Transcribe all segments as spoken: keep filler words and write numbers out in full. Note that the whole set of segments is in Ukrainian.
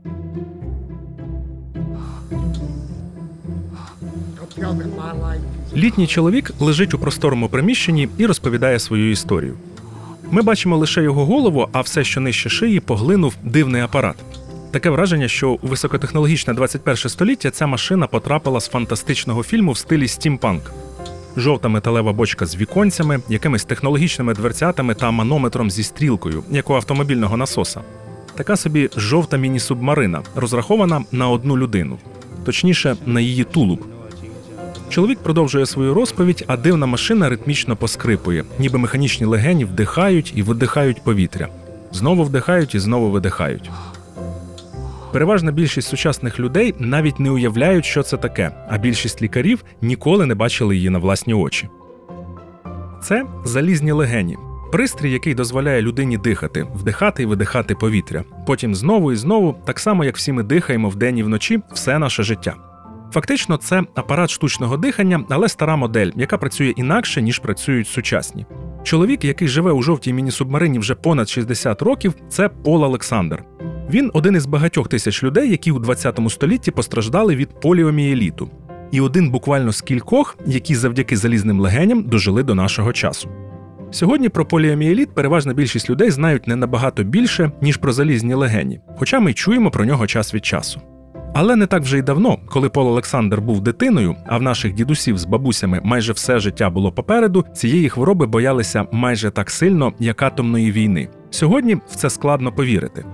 Літній чоловік лежить у просторому приміщенні і розповідає свою історію. Ми бачимо лише його голову, а все, що нижче шиї, поглинув дивний апарат. Таке враження, що у високотехнологічне двадцять перше століття ця машина потрапила з фантастичного фільму в стилі стімпанк. Жовта металева бочка з віконцями, якимись технологічними дверцятами та манометром зі стрілкою, як у автомобільного насоса. Така собі жовта міні-субмарина, розрахована на одну людину. Точніше, на її тулуб. Чоловік продовжує свою розповідь, а дивна машина ритмічно поскрипує, ніби механічні легені вдихають і видихають повітря. Знову вдихають і знову видихають. Переважна більшість сучасних людей навіть не уявляють, що це таке, а більшість лікарів ніколи не бачили її на власні очі. Це залізні легені. Пристрій, який дозволяє людині дихати, вдихати і видихати повітря. Потім знову і знову, так само, як всі ми дихаємо вдень і вночі, все наше життя. Фактично, це апарат штучного дихання, але стара модель, яка працює інакше, ніж працюють сучасні. Чоловік, який живе у жовтій міні-субмарині вже понад шістдесят років, це Пол Олександр. Він один із багатьох тисяч людей, які у двадцятому столітті постраждали від поліомієліту. І один буквально з кількох, які завдяки залізним легеням дожили до нашого часу. Сьогодні про поліомієліт переважна більшість людей знають не набагато більше, ніж про залізні легені, хоча ми й чуємо про нього час від часу. Але не так вже й давно, коли Пол Олександр був дитиною, а в наших дідусів з бабусями майже все життя було попереду, цієї хвороби боялися майже так сильно, як атомної війни. Сьогодні в це складно повірити.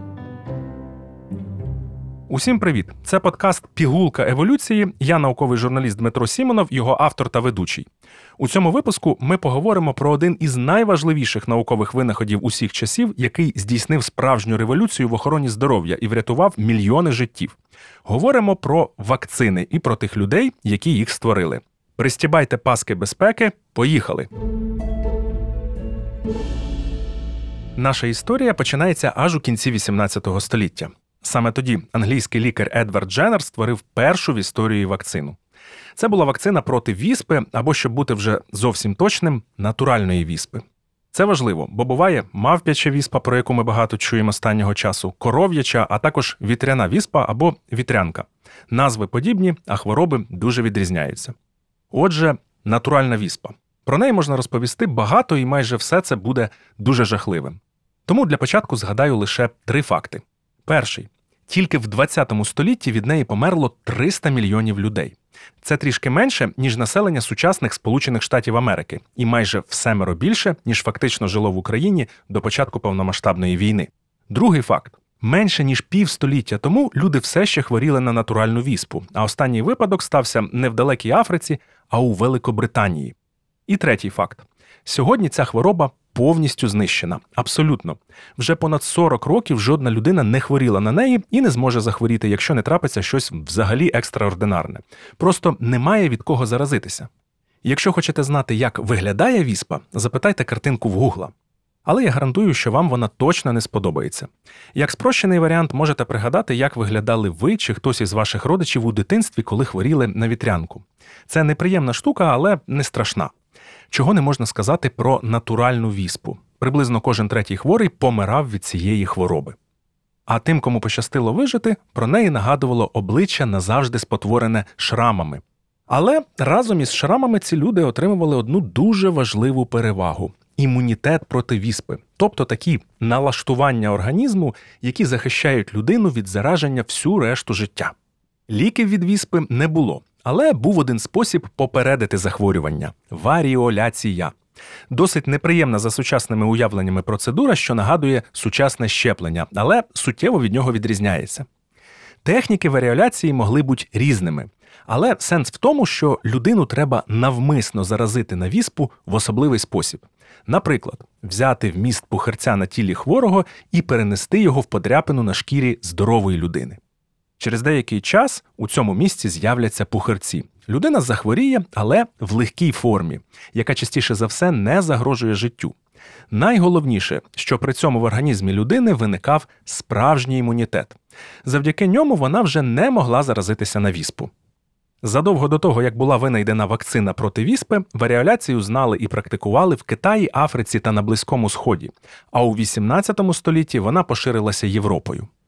Усім привіт! Це подкаст «Пігулка еволюції». Я науковий журналіст Дмитро Сімонов, його автор та ведучий. У цьому випуску ми поговоримо про один із найважливіших наукових винаходів усіх часів, який здійснив справжню революцію в охороні здоров'я і врятував мільйони життів. Говоримо про вакцини і про тих людей, які їх створили. Пристібайте паски безпеки, поїхали! Наша історія починається аж у кінці вісімнадцятого століття. Саме тоді англійський лікар Едвард Дженнер створив першу в історії вакцину. Це була вакцина проти віспи, або, щоб бути вже зовсім точним, натуральної віспи. Це важливо, бо буває мавпяча віспа, про яку ми багато чуємо останнього часу, коров'яча, а також вітряна віспа або вітрянка. Назви подібні, а хвороби дуже відрізняються. Отже, натуральна віспа. Про неї можна розповісти багато, і майже все це буде дуже жахливим. Тому для початку згадаю лише три факти. Перший. Тільки в двадцятому столітті від неї померло триста мільйонів людей. Це трішки менше, ніж населення сучасних Сполучених Штатів Америки, і майже в семеро більше, ніж фактично жило в Україні до початку повномасштабної війни. Другий факт. Менше ніж півстоліття тому люди все ще хворіли на натуральну віспу, а останній випадок стався не в далекій Африці, а у Великобританії. І третій факт. Сьогодні ця хвороба повністю знищена. Абсолютно. Вже понад сорок років жодна людина не хворіла на неї і не зможе захворіти, якщо не трапиться щось взагалі екстраординарне. Просто немає від кого заразитися. Якщо хочете знати, як виглядає віспа, запитайте картинку в Гугла. Але я гарантую, що вам вона точно не сподобається. Як спрощений варіант можете пригадати, як виглядали ви чи хтось із ваших родичів у дитинстві, коли хворіли на вітрянку. Це неприємна штука, але не страшна. Чого не можна сказати про натуральну віспу. Приблизно кожен третій хворий помирав від цієї хвороби. А тим, кому пощастило вижити, про неї нагадувало обличчя назавжди спотворене шрамами. Але разом із шрамами ці люди отримували одну дуже важливу перевагу – імунітет проти віспи. Тобто такі налаштування організму, які захищають людину від зараження всю решту життя. Ліків від віспи не було. Але був один спосіб попередити захворювання – варіоляція. Досить неприємна за сучасними уявленнями процедура, що нагадує сучасне щеплення, але суттєво від нього відрізняється. Техніки варіоляції могли бути різними, але сенс в тому, що людину треба навмисно заразити на віспу в особливий спосіб. Наприклад, взяти вміст пухирця на тілі хворого і перенести його в подряпину на шкірі здорової людини. Через деякий час у цьому місці з'являться пухирці. Людина захворіє, але в легкій формі, яка частіше за все не загрожує життю. Найголовніше, що при цьому в організмі людини виникав справжній імунітет. Завдяки ньому вона вже не могла заразитися на віспу. Задовго до того, як була винайдена вакцина проти віспи, варіоляцію знали і практикували в Китаї, Африці та на Близькому Сході, а у вісімнадцятому столітті вона поширилася Європою.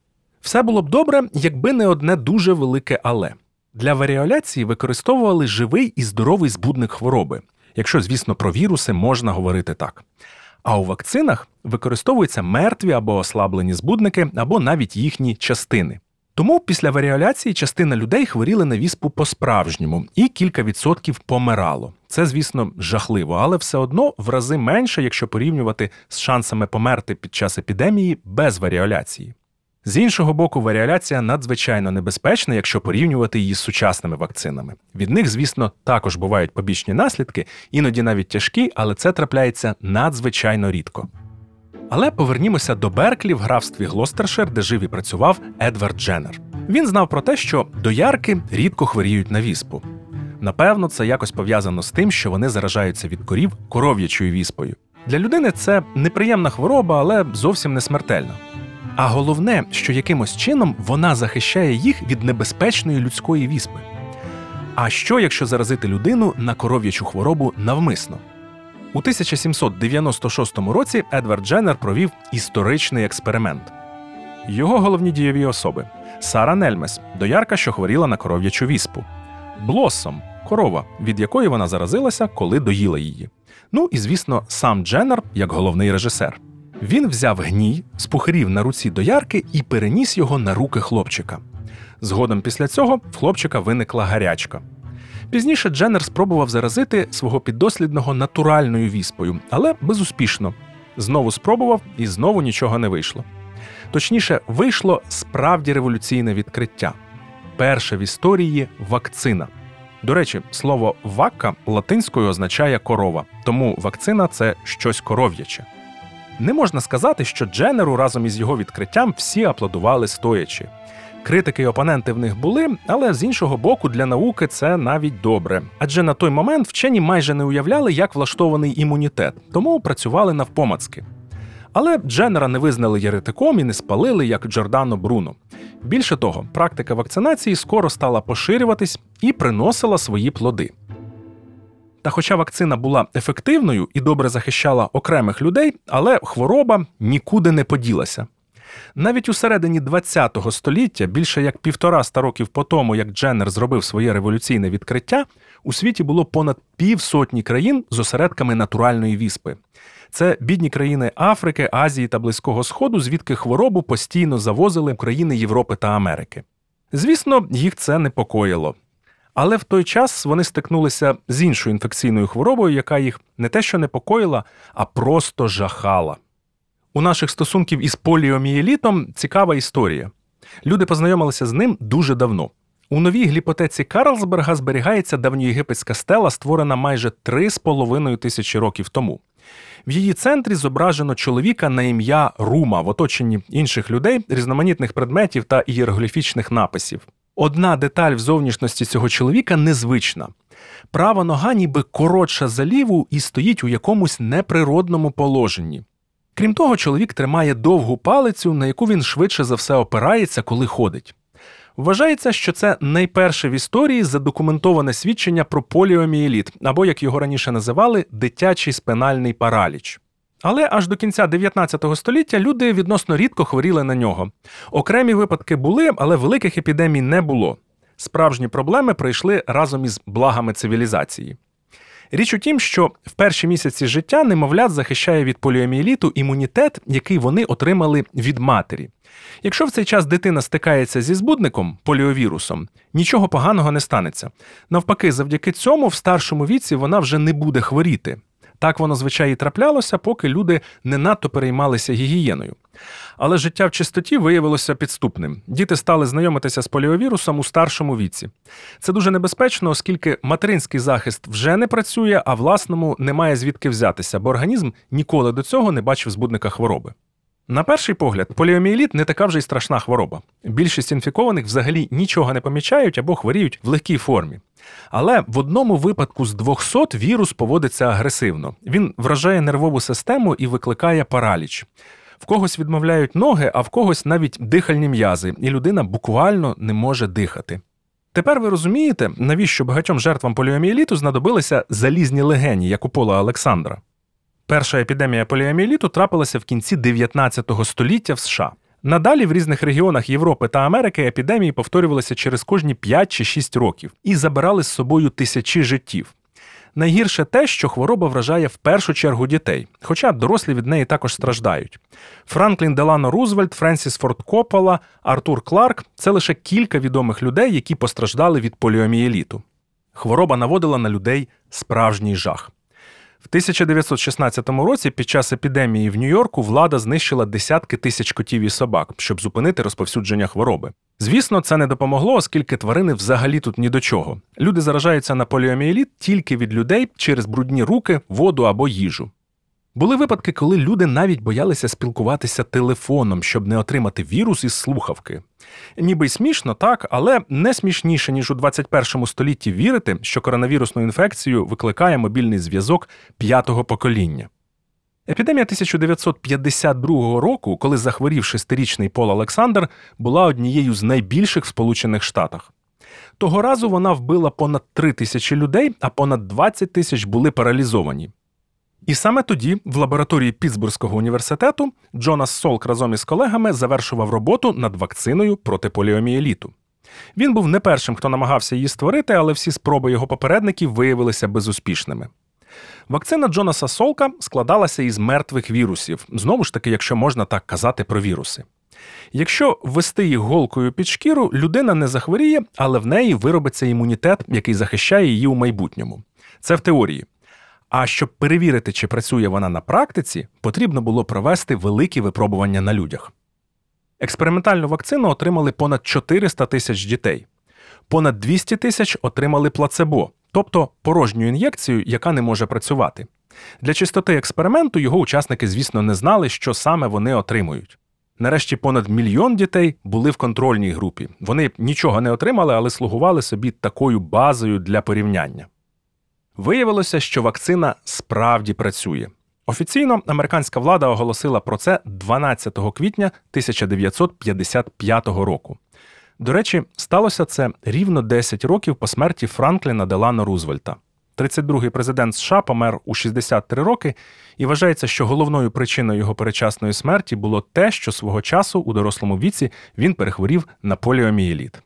Все було б добре, якби не одне дуже велике «але». Для варіоляції використовували живий і здоровий збудник хвороби, якщо, звісно, про віруси можна говорити так. А у вакцинах використовуються мертві або ослаблені збудники, або навіть їхні частини. Тому після варіоляції частина людей хворіли на віспу по-справжньому, і кілька відсотків помирало. Це, звісно, жахливо, але все одно в рази менше, якщо порівнювати з шансами померти під час епідемії без варіоляції. З іншого боку, варіоляція надзвичайно небезпечна, якщо порівнювати її з сучасними вакцинами. Від них, звісно, також бувають побічні наслідки, іноді навіть тяжкі, але це трапляється надзвичайно рідко. Але повернімося до Берклі в графстві Глостершир, де жив і працював Едвард Дженнер. Він знав про те, що доярки рідко хворіють на віспу. Напевно, це якось пов'язано з тим, що вони заражаються від корів коров'ячою віспою. Для людини це неприємна хвороба, але зовсім не смертельна. А головне, що якимось чином вона захищає їх від небезпечної людської віспи. А що, якщо заразити людину на коров'ячу хворобу навмисно? У тисяча сімсот дев'яносто шостому році Едвард Дженнер провів історичний експеримент. Його головні дієві особи – Сара Нельмес, доярка, що хворіла на коров'ячу віспу; Блоссом – корова, від якої вона заразилася, коли доїла її. Ну і, звісно, сам Дженнер, як головний режисер. Він взяв гній з пухирів на руці доярки і переніс його на руки хлопчика. Згодом після цього в хлопчика виникла гарячка. Пізніше Дженнер спробував заразити свого піддослідного натуральною віспою, але безуспішно. Знову спробував, і знову нічого не вийшло. Точніше, вийшло справді революційне відкриття. Перша в історії вакцина. До речі, слово «вакка» латинською означає «корова», тому вакцина – це щось коров'яче. Не можна сказати, що Дженнеру разом із його відкриттям всі аплодували стоячи. Критики і опоненти в них були, але з іншого боку для науки це навіть добре. Адже на той момент вчені майже не уявляли, як влаштований імунітет, тому працювали навпомацки. Але Дженнера не визнали єретиком і не спалили, як Джордано Бруно. Більше того, практика вакцинації скоро стала поширюватись і приносила свої плоди. Та хоча вакцина була ефективною і добре захищала окремих людей, але хвороба нікуди не поділася. Навіть у середині ХХ століття, більше як півтораста років по тому, як Дженнер зробив своє революційне відкриття, у світі було понад півсотні країн з осередками натуральної віспи. Це бідні країни Африки, Азії та Близького Сходу, звідки хворобу постійно завозили в країни Європи та Америки. Звісно, їх це непокоїло. Але в той час вони стикнулися з іншою інфекційною хворобою, яка їх не те що непокоїла, а просто жахала. У наших стосунків із поліомієлітом цікава історія. Люди познайомилися з ним дуже давно. У новій гліпотеці Карлсберга зберігається давньоєгипетська стела, створена майже три з половиною тисячі років тому. В її центрі зображено чоловіка на ім'я Рума в оточенні інших людей, різноманітних предметів та ієрогліфічних написів. Одна деталь в зовнішності цього чоловіка незвична. Права нога ніби коротша за ліву і стоїть у якомусь неприродному положенні. Крім того, чоловік тримає довгу палицю, на яку він швидше за все опирається, коли ходить. Вважається, що це найперше в історії задокументоване свідчення про поліомієліт, або, як його раніше називали, дитячий спинальний параліч. Але аж до кінця дев'ятнадцятого століття люди відносно рідко хворіли на нього. Окремі випадки були, але великих епідемій не було. Справжні проблеми прийшли разом із благами цивілізації. Річ у тім, що в перші місяці життя немовлят захищає від поліомієліту імунітет, який вони отримали від матері. Якщо в цей час дитина стикається зі збудником, поліовірусом, нічого поганого не станеться. Навпаки, завдяки цьому в старшому віці вона вже не буде хворіти. Так воно, звичайно, і траплялося, поки люди не надто переймалися гігієною. Але життя в чистоті виявилося підступним. Діти стали знайомитися з поліовірусом у старшому віці. Це дуже небезпечно, оскільки материнський захист вже не працює, а власному немає звідки взятися, бо організм ніколи до цього не бачив збудника хвороби. На перший погляд, поліомієліт не така вже й страшна хвороба. Більшість інфікованих взагалі нічого не помічають або хворіють в легкій формі. Але в одному випадку з двохсот вірус поводиться агресивно. Він вражає нервову систему і викликає параліч. В когось відмовляють ноги, а в когось навіть дихальні м'язи, і людина буквально не може дихати. Тепер ви розумієте, навіщо багатьом жертвам поліомієліту знадобилися залізні легені, як у Пола Олександра. Перша епідемія поліомієліту трапилася в кінці дев'ятнадцятого століття в США. Надалі в різних регіонах Європи та Америки епідемії повторювалися через кожні п'ять чи шість років і забирали з собою тисячі життів. Найгірше те, що хвороба вражає в першу чергу дітей, хоча дорослі від неї також страждають. Франклін Делано Рузвельт, Френсіс Форд Коппола, Артур Кларк – це лише кілька відомих людей, які постраждали від поліомієліту. Хвороба наводила на людей справжній жах. В тисяча дев'ятсот шістнадцятому році під час епідемії в Нью-Йорку влада знищила десятки тисяч котів і собак, щоб зупинити розповсюдження хвороби. Звісно, це не допомогло, оскільки тварини взагалі тут ні до чого. Люди заражаються на поліомієліт тільки від людей через брудні руки, воду або їжу. Були випадки, коли люди навіть боялися спілкуватися телефоном, щоб не отримати вірус із слухавки. Ніби й смішно, так, але не смішніше, ніж у двадцять першому столітті вірити, що коронавірусну інфекцію викликає мобільний зв'язок п'ятого покоління. Епідемія тисяча дев'ятсот п'ятдесят другого року, коли захворів шестирічний Пол Олександр, була однією з найбільших в Сполучених Штатах. Того разу вона вбила понад три тисячі людей, а понад двадцять тисяч були паралізовані. І саме тоді в лабораторії Пітсбурзького університету Джонас Солк разом із колегами завершував роботу над вакциною проти поліомієліту. Він був не першим, хто намагався її створити, але всі спроби його попередників виявилися безуспішними. Вакцина Джонаса Солка складалася із мертвих вірусів, знову ж таки, якщо можна так казати про віруси. Якщо ввести їх голкою під шкіру, людина не захворіє, але в неї виробиться імунітет, який захищає її у майбутньому. Це в теорії. А щоб перевірити, чи працює вона на практиці, потрібно було провести великі випробування на людях. Експериментальну вакцину отримали понад чотириста тисяч дітей. Понад двісті тисяч отримали плацебо, тобто порожню ін'єкцію, яка не може працювати. Для чистоти експерименту його учасники, звісно, не знали, що саме вони отримують. Нарешті понад мільйон дітей були в контрольній групі. Вони нічого не отримали, але слугували собі такою базою для порівняння. Виявилося, що вакцина справді працює. Офіційно американська влада оголосила про це дванадцятого квітня тисяча дев'ятсот п'ятдесят п'ятого року. До речі, сталося це рівно десять років по смерті Франкліна Делано Рузвельта. тридцять другий президент США помер у шістдесят три роки, і вважається, що головною причиною його передчасної смерті було те, що свого часу у дорослому віці він перехворів на поліомієліт.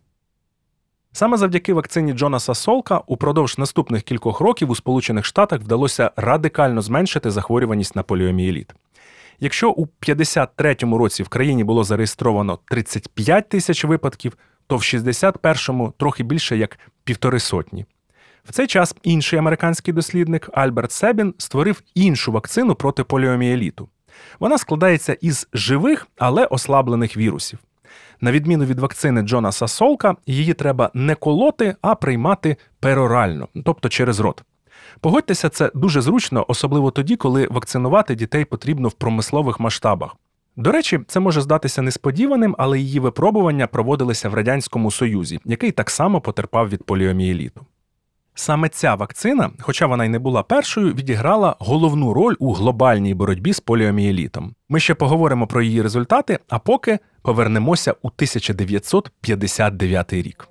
Саме завдяки вакцині Джонаса Солка упродовж наступних кількох років у Сполучених Штатах вдалося радикально зменшити захворюваність на поліомієліт. Якщо у п'ятдесят третьому році в країні було зареєстровано тридцять п'ять тисяч випадків, то в шістдесят першому трохи більше як півтори сотні. В цей час інший американський дослідник Альберт Себін створив іншу вакцину проти поліомієліту. Вона складається із живих, але ослаблених вірусів. На відміну від вакцини Джонаса Солка, її треба не колоти, а приймати перорально, тобто через рот. Погодьтеся, це дуже зручно, особливо тоді, коли вакцинувати дітей потрібно в промислових масштабах. До речі, це може здатися несподіваним, але її випробування проводилися в Радянському Союзі, який так само потерпав від поліомієліту. Саме ця вакцина, хоча вона й не була першою, відіграла головну роль у глобальній боротьбі з поліомієлітом. Ми ще поговоримо про її результати, а поки повернемося у тисяча дев'ятсот п'ятдесят дев'ятий рік.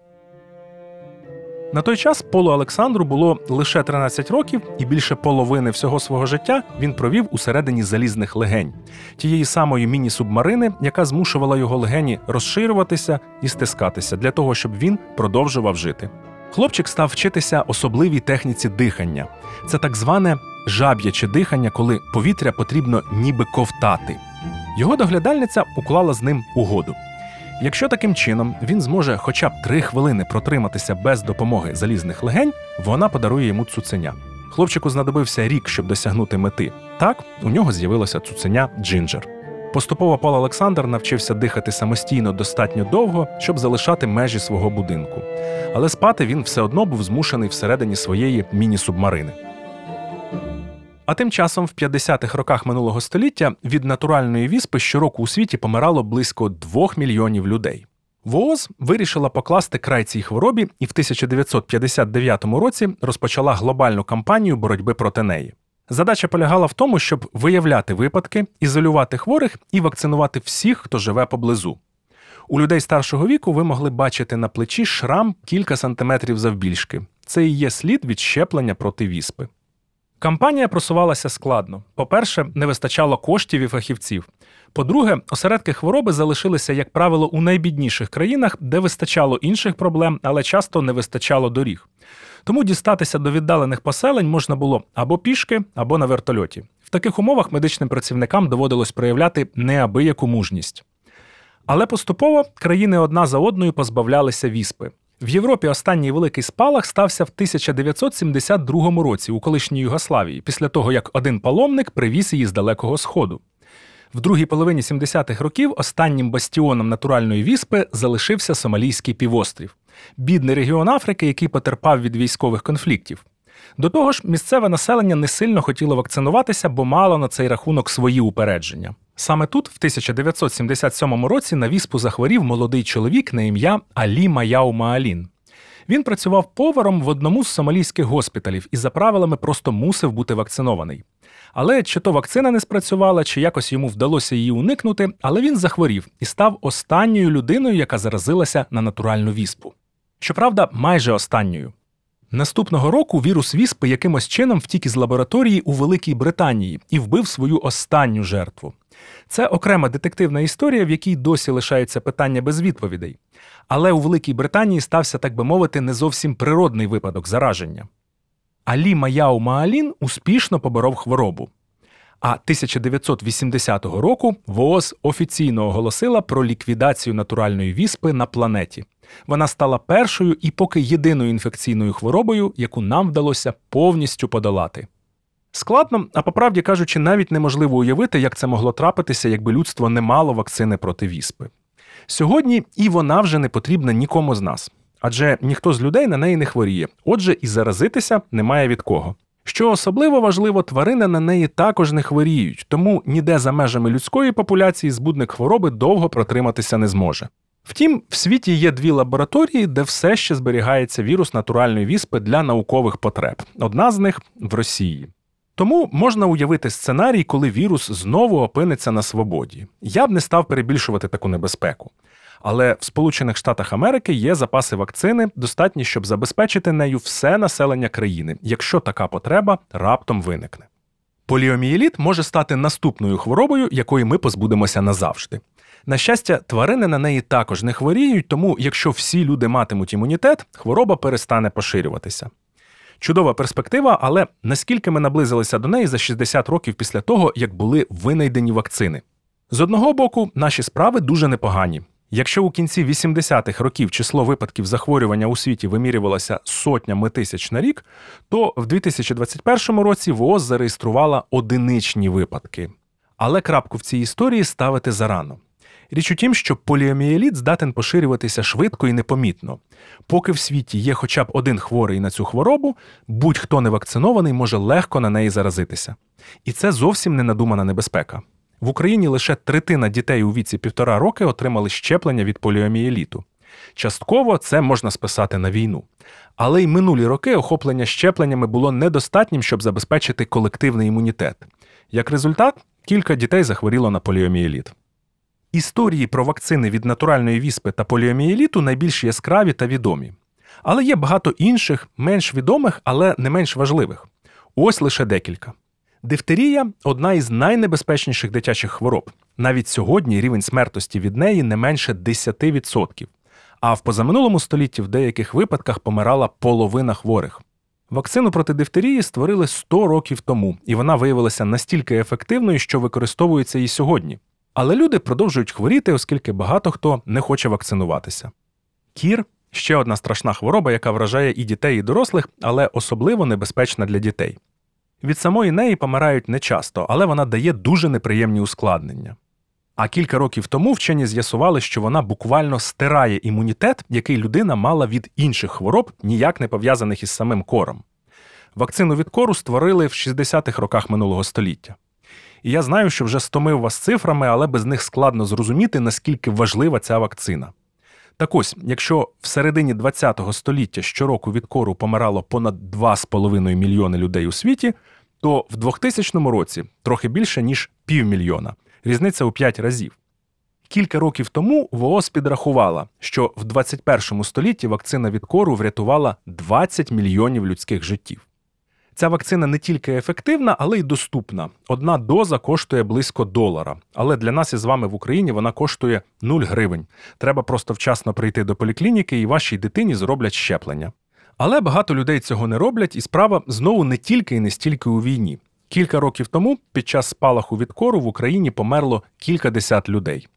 На той час Полу Олександру було лише тринадцять років, і більше половини всього свого життя він провів усередині залізних легень, тієї самої міні-субмарини, яка змушувала його легені розширюватися і стискатися для того, щоб він продовжував жити. Хлопчик став вчитися особливій техніці дихання. Це так зване жаб'яче дихання, коли повітря потрібно ніби ковтати. Його доглядальниця уклала з ним угоду. Якщо таким чином він зможе хоча б три хвилини протриматися без допомоги залізних легень, вона подарує йому цуценя. Хлопчику знадобився рік, щоб досягнути мети. Так, у нього з'явилося цуценя Джинджер. Поступово Пол Олександр навчився дихати самостійно достатньо довго, щоб залишати межі свого будинку. Але спати він все одно був змушений всередині своєї міні-субмарини. А тим часом в п'ятдесятих роках минулого століття від натуральної віспи щороку у світі помирало близько двох мільйонів людей. ВООЗ вирішила покласти край цій хворобі і в тисяча дев'ятсот п'ятдесят дев'ятому році розпочала глобальну кампанію боротьби проти неї. Задача полягала в тому, щоб виявляти випадки, ізолювати хворих і вакцинувати всіх, хто живе поблизу. У людей старшого віку ви могли бачити на плечі шрам кілька сантиметрів завбільшки. Це і є слід від щеплення проти віспи. Кампанія просувалася складно. По-перше, не вистачало коштів і фахівців. По-друге, осередки хвороби залишилися, як правило, у найбідніших країнах, де вистачало інших проблем, але часто не вистачало доріг. Тому дістатися до віддалених поселень можна було або пішки, або на вертольоті. В таких умовах медичним працівникам доводилось проявляти неабияку мужність. Але поступово країни одна за одною позбавлялися віспи. В Європі останній великий спалах стався в тисяча дев'ятсот сімдесят другому році у колишній Югославії, після того, як один паломник привіз її з Далекого Сходу. В другій половині сімдесятих років останнім бастіоном натуральної віспи залишився Сомалійський півострів – бідний регіон Африки, який потерпав від військових конфліктів. До того ж, місцеве населення не сильно хотіло вакцинуватися, бо мало на цей рахунок свої упередження. Саме тут, в тисяча дев'ятсот сімдесят сьомому році, на віспу захворів молодий чоловік на ім'я Алі Маяу Маалін. Він працював поваром в одному з сомалійських госпіталів і за правилами просто мусив бути вакцинований. Але чи то вакцина не спрацювала, чи якось йому вдалося її уникнути, але він захворів і став останньою людиною, яка заразилася на натуральну віспу. Щоправда, майже останньою. Наступного року вірус віспи якимось чином втік із лабораторії у Великій Британії і вбив свою останню жертву. Це окрема детективна історія, в якій досі лишаються питання без відповідей. Але у Великій Британії стався, так би мовити, не зовсім природний випадок зараження. Алі Маяу Маалін успішно поборов хворобу. А тисяча дев'ятсот вісімдесятого року ВООЗ офіційно оголосила про ліквідацію натуральної віспи на планеті. Вона стала першою і поки єдиною інфекційною хворобою, яку нам вдалося повністю подолати. Складно, а по правді кажучи, навіть неможливо уявити, як це могло трапитися, якби людство не мало вакцини проти віспи. Сьогодні і вона вже не потрібна нікому з нас. Адже ніхто з людей на неї не хворіє, отже і заразитися немає від кого. Що особливо важливо, тварини на неї також не хворіють, тому ніде за межами людської популяції збудник хвороби довго протриматися не зможе. Втім, в світі є дві лабораторії, де все ще зберігається вірус натуральної віспи для наукових потреб. Одна з них – в Росії. Тому можна уявити сценарій, коли вірус знову опиниться на свободі. Я б не став перебільшувати таку небезпеку. Але в Сполучених Штатах Америки є запаси вакцини, достатні, щоб забезпечити нею все населення країни, якщо така потреба раптом виникне. Поліомієліт може стати наступною хворобою, якої ми позбудемося назавжди. На щастя, тварини на неї також не хворіють, тому якщо всі люди матимуть імунітет, хвороба перестане поширюватися. Чудова перспектива, але наскільки ми наблизилися до неї за шістдесят років після того, як були винайдені вакцини? З одного боку, наші справи дуже непогані. Якщо у кінці вісімдесятих років число випадків захворювання у світі вимірювалося сотнями тисяч на рік, то в дві тисячі двадцять першому році ВООЗ зареєструвала одиничні випадки. Але крапку в цій історії ставити зарано. Річ у тім, що поліомієліт здатен поширюватися швидко і непомітно. Поки в світі є хоча б один хворий на цю хворобу, будь-хто не вакцинований може легко на неї заразитися. І це зовсім не надумана небезпека. В Україні лише третина дітей у віці півтора роки отримали щеплення від поліомієліту. Частково це можна списати на війну. Але й минулі роки охоплення щепленнями було недостатнім, щоб забезпечити колективний імунітет. Як результат, кілька дітей захворіло на поліомієліт. Історії про вакцини від натуральної віспи та поліомієліту найбільш яскраві та відомі. Але є багато інших, менш відомих, але не менш важливих. Ось лише декілька. Дифтерія – одна із найнебезпечніших дитячих хвороб. Навіть сьогодні рівень смертності від неї не менше десять відсотків. А в позаминулому столітті в деяких випадках помирала половина хворих. Вакцину проти дифтерії створили сто років тому, і вона виявилася настільки ефективною, що використовується і сьогодні. Але люди продовжують хворіти, оскільки багато хто не хоче вакцинуватися. Кір – ще одна страшна хвороба, яка вражає і дітей, і дорослих, але особливо небезпечна для дітей. Від самої неї помирають нечасто, але вона дає дуже неприємні ускладнення. А кілька років тому вчені з'ясували, що вона буквально стирає імунітет, який людина мала від інших хвороб, ніяк не пов'язаних із самим кором. Вакцину від кору створили в шістдесятих роках минулого століття. І я знаю, що вже стомив вас цифрами, але без них складно зрозуміти, наскільки важлива ця вакцина. Так ось, якщо в середині ХХ століття щороку від кору помирало понад два з половиною мільйони людей у світі, то в двохтисячному році трохи більше, ніж півмільйона. Різниця у п'ять разів. Кілька років тому ВООЗ підрахувала, що в двадцять першому столітті вакцина від кору врятувала двадцять мільйонів людських життів. Ця вакцина не тільки ефективна, але й доступна. Одна доза коштує близько долара. Але для нас із вами в Україні вона коштує нуль гривень. Треба просто вчасно прийти до поліклініки і вашій дитині зроблять щеплення. Але багато людей цього не роблять, і справа знову не тільки і не стільки у війні. Кілька років тому під час спалаху від кору в Україні померло кількадесят людей.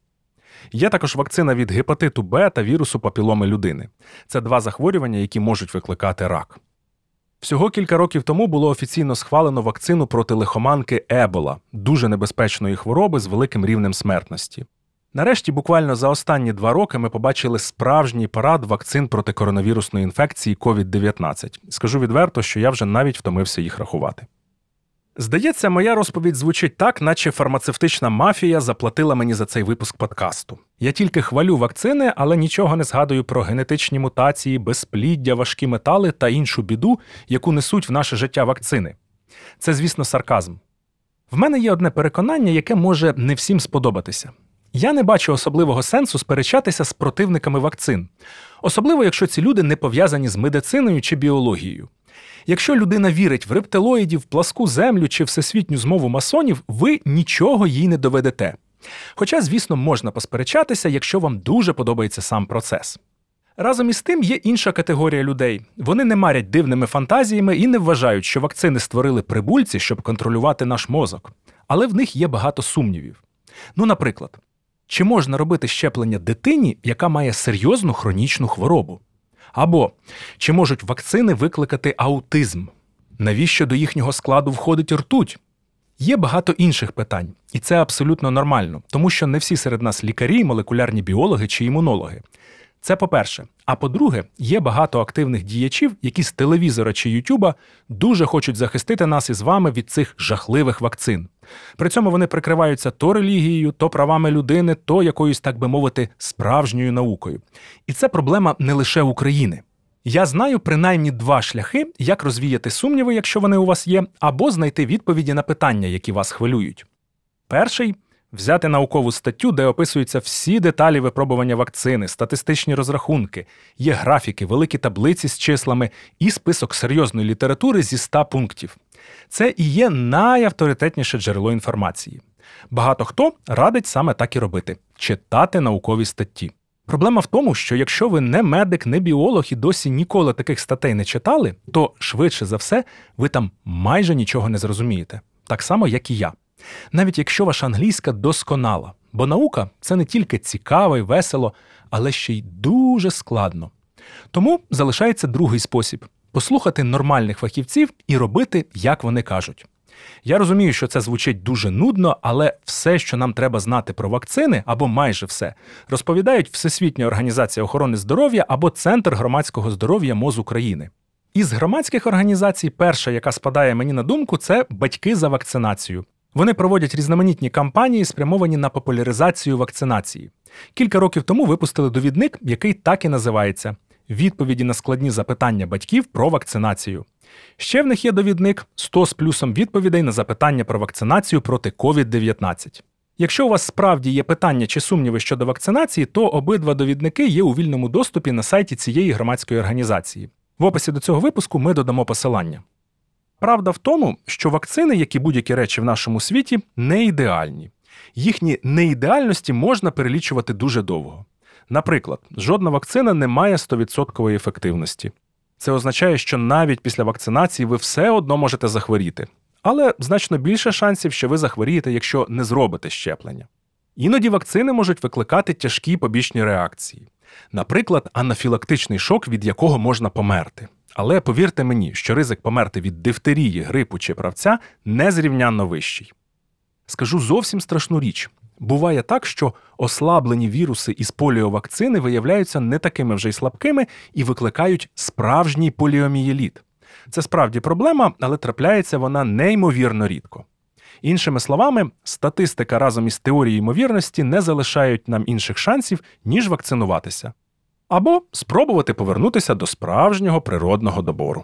Є також вакцина від гепатиту Б та вірусу папіломи людини. Це два захворювання, які можуть викликати рак. Всього кілька років тому було офіційно схвалено вакцину проти лихоманки Ебола, дуже небезпечної хвороби з великим рівнем смертності. Нарешті, буквально за останні два роки ми побачили справжній парад вакцин проти коронавірусної інфекції ковід дев'ятнадцять. Скажу відверто, що я вже навіть втомився їх рахувати. Здається, моя розповідь звучить так, наче фармацевтична мафія заплатила мені за цей випуск подкасту. Я тільки хвалю вакцини, але нічого не згадую про генетичні мутації, безпліддя, важкі метали та іншу біду, яку несуть в наше життя вакцини. Це, звісно, сарказм. В мене є одне переконання, яке може не всім сподобатися. Я не бачу особливого сенсу сперечатися з противниками вакцин. Особливо, якщо ці люди не пов'язані з медициною чи біологією. Якщо людина вірить в рептилоїдів, пласку землю чи всесвітню змову масонів, ви нічого їй не доведете. Хоча, звісно, можна посперечатися, якщо вам дуже подобається сам процес. Разом із тим є інша категорія людей. Вони не марять дивними фантазіями і не вважають, що вакцини створили прибульці, щоб контролювати наш мозок. Але в них є багато сумнівів. Ну, наприклад, чи можна робити щеплення дитині, яка має серйозну хронічну хворобу? Або, чи можуть вакцини викликати аутизм? Навіщо до їхнього складу входить ртуть? Є багато інших питань, і це абсолютно нормально, тому що не всі серед нас лікарі, молекулярні біологи чи імунологи. Це по-перше. А по-друге, є багато активних діячів, які з телевізора чи ютюба дуже хочуть захистити нас із вами від цих жахливих вакцин. При цьому вони прикриваються то релігією, то правами людини, то якоюсь, так би мовити, справжньою наукою. І це проблема не лише України. Я знаю принаймні два шляхи, як розвіяти сумніви, якщо вони у вас є, або знайти відповіді на питання, які вас хвилюють. Перший – взяти наукову статтю, де описуються всі деталі випробування вакцини, статистичні розрахунки, є графіки, великі таблиці з числами і список серйозної літератури зі ста пунктів. Це і є найавторитетніше джерело інформації. Багато хто радить саме так і робити – читати наукові статті. Проблема в тому, що якщо ви не медик, не біолог і досі ніколи таких статей не читали, то, швидше за все, ви там майже нічого не зрозумієте. Так само, як і я. Навіть якщо ваша англійська досконала. Бо наука – це не тільки цікаво і весело, але ще й дуже складно. Тому залишається другий спосіб – послухати нормальних фахівців і робити, як вони кажуть. Я розумію, що це звучить дуже нудно, але все, що нам треба знати про вакцини, або майже все, розповідають Всесвітня організація охорони здоров'я або Центр громадського здоров'я МОЗ України. Із громадських організацій перша, яка спадає мені на думку, це «Батьки за вакцинацію». Вони проводять різноманітні кампанії, спрямовані на популяризацію вакцинації. Кілька років тому випустили довідник, який так і називається «Відповіді на складні запитання батьків про вакцинацію». Ще в них є довідник «сто з плюсом відповідей на запитання про вакцинацію проти ковід дев'ятнадцять». Якщо у вас справді є питання чи сумніви щодо вакцинації, то обидва довідники є у вільному доступі на сайті цієї громадської організації. В описі до цього випуску ми додамо посилання. Правда в тому, що вакцини, як і будь-які речі в нашому світі, не ідеальні. Їхні неідеальності можна перелічувати дуже довго. Наприклад, жодна вакцина не має сто відсотків ефективності. Це означає, що навіть після вакцинації ви все одно можете захворіти. Але значно більше шансів, що ви захворієте, якщо не зробите щеплення. Іноді вакцини можуть викликати тяжкі побічні реакції. Наприклад, анафілактичний шок, від якого можна померти. Але повірте мені, що ризик померти від дифтерії, грипу чи правця незрівнянно вищий. Скажу зовсім страшну річ. Буває так, що ослаблені віруси із поліовакцини виявляються не такими вже й слабкими і викликають справжній поліомієліт. Це справді проблема, але трапляється вона неймовірно рідко. Іншими словами, статистика разом із теорією ймовірності не залишають нам інших шансів, ніж вакцинуватися. Або спробувати повернутися до справжнього природного добору.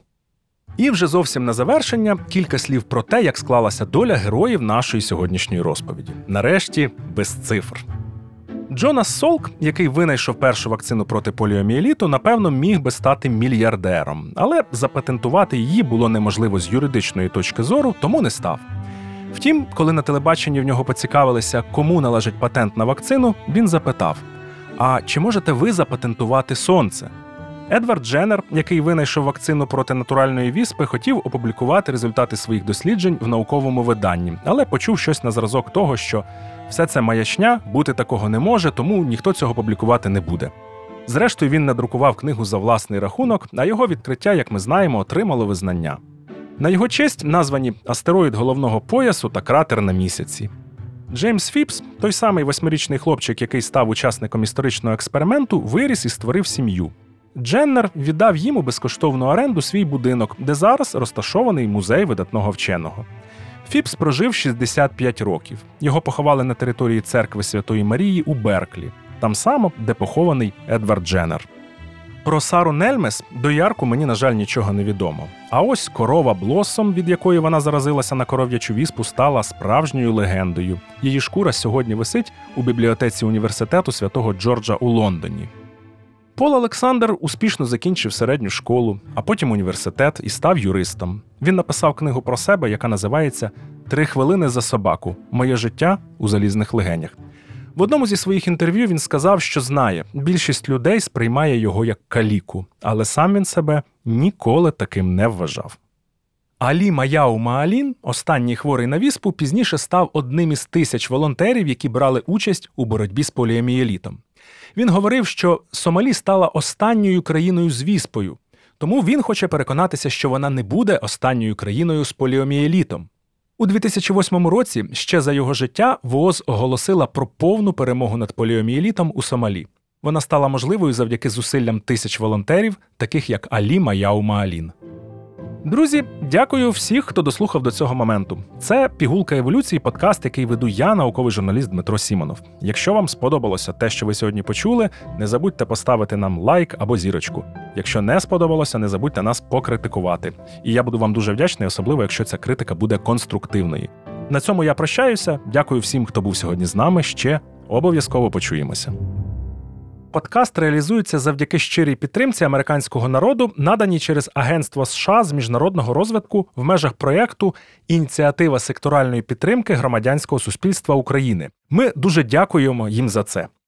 І вже зовсім на завершення кілька слів про те, як склалася доля героїв нашої сьогоднішньої розповіді. Нарешті, без цифр. Джонас Солк, який винайшов першу вакцину проти поліомієліту, напевно, міг би стати мільярдером, але запатентувати її було неможливо з юридичної точки зору, тому не став. Втім, коли на телебаченні в нього поцікавилися, кому належить патент на вакцину, він запитав: «А чи можете ви запатентувати сонце?» Едвард Дженнер, який винайшов вакцину проти натуральної віспи, хотів опублікувати результати своїх досліджень в науковому виданні, але почув щось на зразок того, що все це маячня, бути такого не може, тому ніхто цього публікувати не буде. Зрештою, він надрукував книгу за власний рахунок, а його відкриття, як ми знаємо, отримало визнання. На його честь названі астероїд головного поясу та кратер на місяці. Джеймс Фіпс, той самий восьмирічний хлопчик, який став учасником історичного експерименту, виріс і створив сім'ю. Дженнер віддав їм у безкоштовну оренду свій будинок, де зараз розташований музей видатного вченого. Фіпс прожив шістдесят п'ять років. Його поховали на території церкви Святої Марії у Берклі, там само, де похований Едвард Дженнер. Про Сару Нельмес доярку мені, на жаль, нічого не відомо. А ось корова Блоссом, від якої вона заразилася на коров'ячу віспу, стала справжньою легендою. Її шкура сьогодні висить у бібліотеці університету Святого Джорджа у Лондоні. Пол Олександр успішно закінчив середню школу, а потім університет і став юристом. Він написав книгу про себе, яка називається «Три хвилини за собаку. Моє життя у залізних легенях». В одному зі своїх інтерв'ю він сказав, що знає, більшість людей сприймає його як каліку, але сам він себе ніколи таким не вважав. Алі Маяу Маалін, останній хворий на віспу, пізніше став одним із тисяч волонтерів, які брали участь у боротьбі з поліомієлітом. Він говорив, що Сомалі стала останньою країною з віспою, тому він хоче переконатися, що вона не буде останньою країною з поліомієлітом. У дві тисячі восьмому році, ще за його життя, ВООЗ оголосила про повну перемогу над поліомієлітом у Сомалі. Вона стала можливою завдяки зусиллям тисяч волонтерів, таких як Алі Маяу Маалін. Друзі, дякую всіх, хто дослухав до цього моменту. Це «Пігулка еволюції» – подкаст, який веду я, науковий журналіст Дмитро Сімонов. Якщо вам сподобалося те, що ви сьогодні почули, не забудьте поставити нам лайк або зірочку. Якщо не сподобалося, не забудьте нас покритикувати. І я буду вам дуже вдячний, особливо, якщо ця критика буде конструктивною. На цьому я прощаюся. Дякую всім, хто був сьогодні з нами. Ще обов'язково почуємося. Подкаст реалізується завдяки щирій підтримці американського народу, наданій через Агентство США з міжнародного розвитку в межах проєкту «Ініціатива секторальної підтримки громадянського суспільства України». Ми дуже дякуємо їм за це.